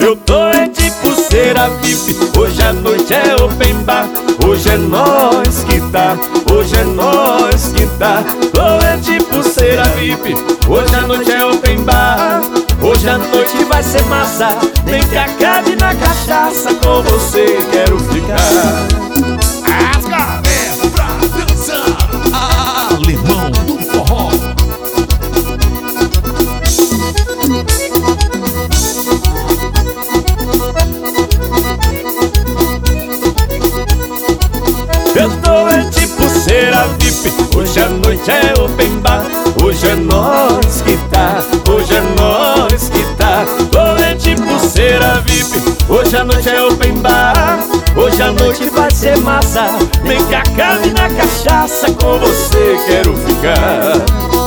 Eu tô de pulseira VIP, hoje a noite é open bar. Hoje é nós que tá, hoje é nós que tá. Tô de pulseira VIP, hoje a noite é open bar. Hoje a noite vai ser massa, nem que acabe na cachaça. Com você quero ficar. As galera pra dançar, Alemão do Forró. Eu tô de pulseira VIP, hoje a noite é open bar. Hoje é nós que tá, hoje é nós que tá. Tô de pulseira VIP, hoje a noite é open bar. Hoje a noite vai ser massa, nem que acabe na cachaça. Com você quero ficar.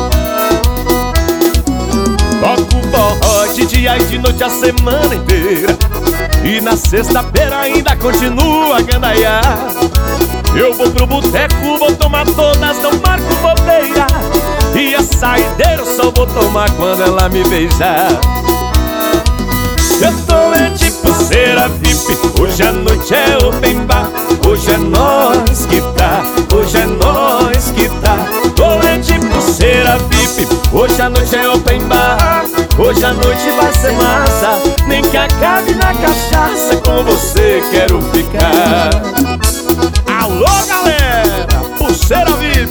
Toco forró de dia e de noite a semana inteira, e na sexta-feira ainda continua a gandaiar. Eu vou pro boteco, vou tomar todas, não marco bobeira. E a saideira eu só vou tomar quando ela me beijar. Eu tô de pulseira VIP, hoje a noite é open bar. Hoje é nós que tá, hoje é nós que tá. Tô de pulseira VIP, hoje a noite é open bar. Hoje a noite vai ser massa, nem que acabe na cachaça. Com você quero ficar. Alô, galera, pulseira VIP.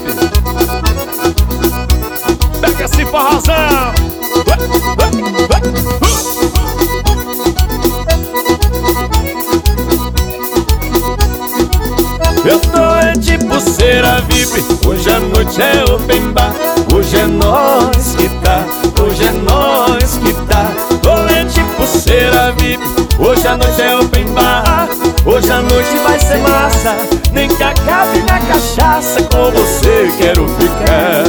Pega esse forrozão. Eu tô de pulseira VIP, hoje a noite é open bar. Hoje é nós que tá, hoje é nós que tá. Tô de pulseira VIP, hoje a noite é open bar. Hoje a noite vai ser massa, nem que acabe na cachaça. Com você quero ficar.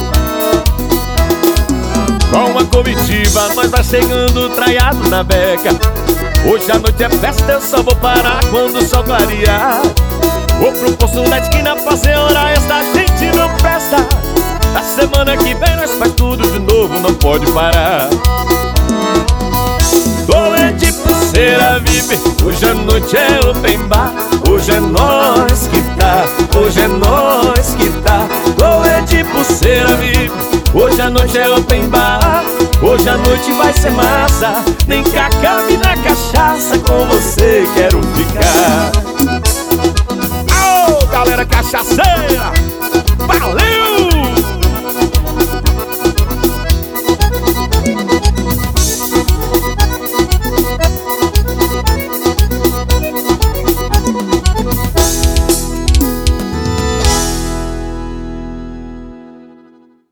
Com a comitiva nós vai chegando traiado na beca. Hoje a noite é festa, eu só vou parar quando o sol clarear. Vou pro posto na esquina fazer hora extra, a gente não presta. Na semana que vem nós faz tudo de novo, não pode parar. Tô de pulseira VIP, hoje a noite é open bar. Hoje é nós que tá, hoje é nós que tá. Tô de pulseira VIP, hoje a noite é open bar. Hoje a noite vai ser massa, nem que acabe na cachaça. Com você quero ficar. Ô, galera cachaceira, valeu!